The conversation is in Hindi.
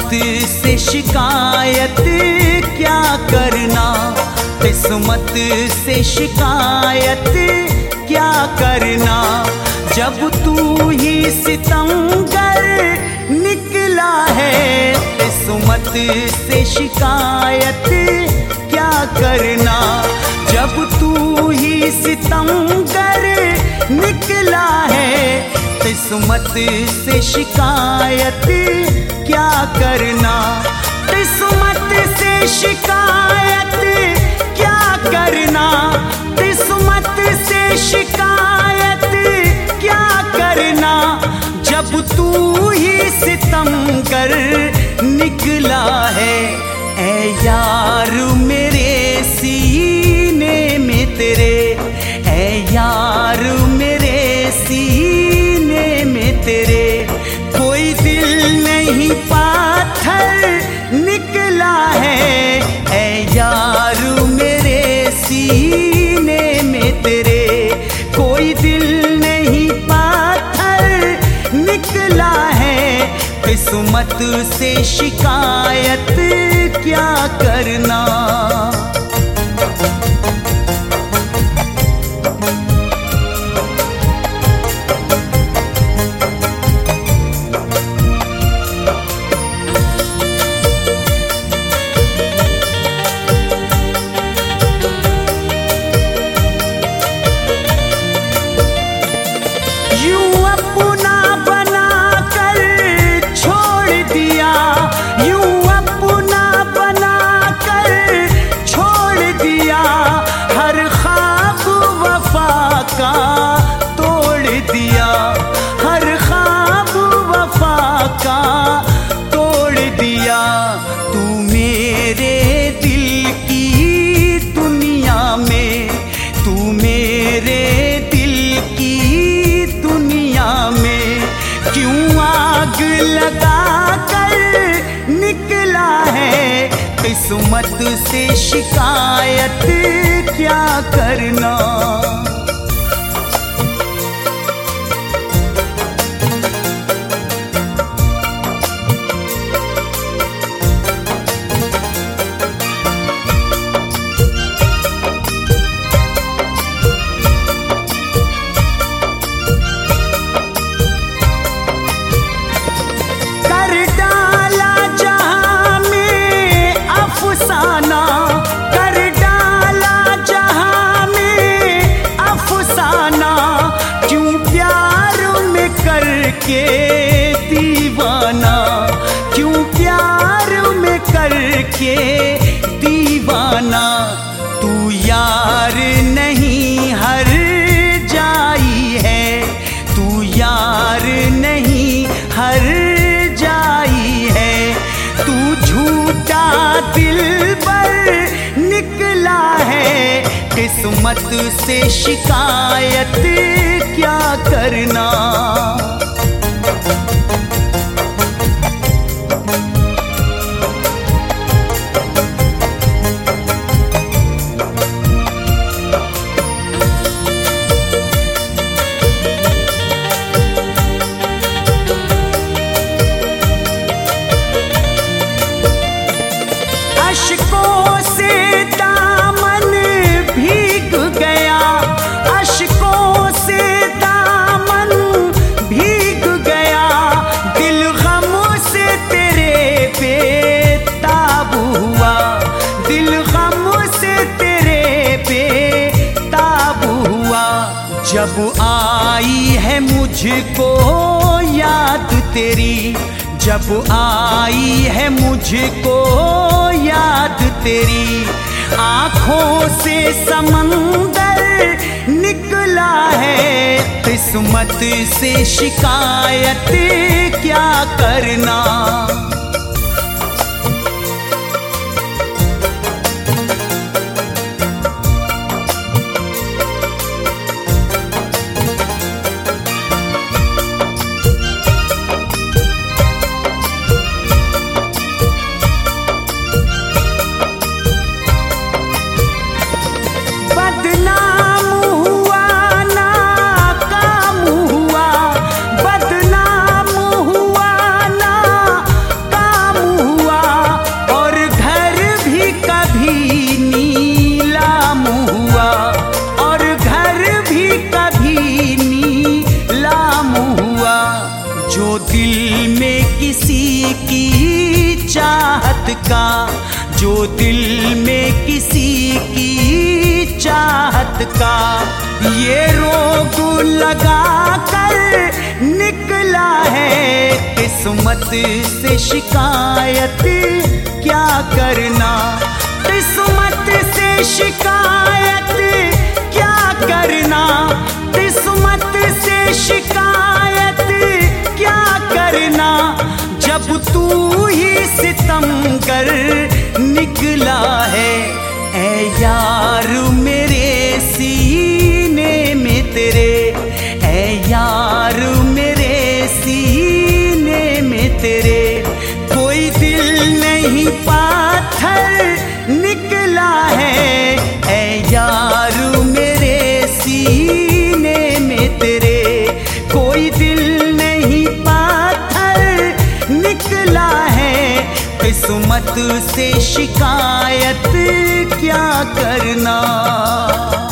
किस्मत से शिकायत क्या करना, किस्मत से शिकायत क्या करना, जब तू ही सितमगर निकला है। किस्मत से शिकायत क्या करना, जब तू ही सितमगर निकला है। किस्मत से शिकायत क्या करना, किस्मत से शिकायत क्या करना, किस्मत से शिकायत क्या करना, जब तू ही सितमगर निकला है। ऐ यार मेरे सीने में तेरे, ऐ यार मेरे सीने में तेरे, कोई दिल नहीं पाथर निकला है। ऐ यार मेरे सीने में तेरे, कोई दिल नहीं पाथर निकला है। किस्मत से शिकायत क्या करना। तू मेरे दिल की दुनिया में, तू मेरे दिल की दुनिया में क्यों आग लगा कर निकला है। किस्मत से शिकायत क्या करना। के दीवाना, क्यों प्यार में करके दीवाना, तू यार नहीं हर जाई है, तू यार नहीं हर जाई है, तू झूठा दिलबर निकला है। किस्मत से शिकायत क्या करना। अश्कों से दामन भीग गया, अश्कों से दामन भीग गया, दिल गम से तेरे बेताब हुआ, दिल गम से तेरे बेताब हुआ। जब आई है मुझको याद तेरी, जब आई है मुझको याद तेरी, आँखों से समंदर निकला है। किस्मत से शिकायत क्या करना। रात का, जो दिल में किसी की चाहत का। ये रोग लगा कर निकला है किस्मत से शिकायत क्या करना, किस्मत से शिकायत क्या करना, किस्मत से शिकायत क्या करना। जब तू ही सितमगर निकला है, ऐ यार मेरे सीने में तेरे, ऐ यार मेरे सीने में तेरे। कोई दिल नहीं पाथर निकला है, ऐ यार मेरे सीने में तेरे। कोई दिल नहीं पाथर निकला है, किस्मत से शिकायत क्या करना।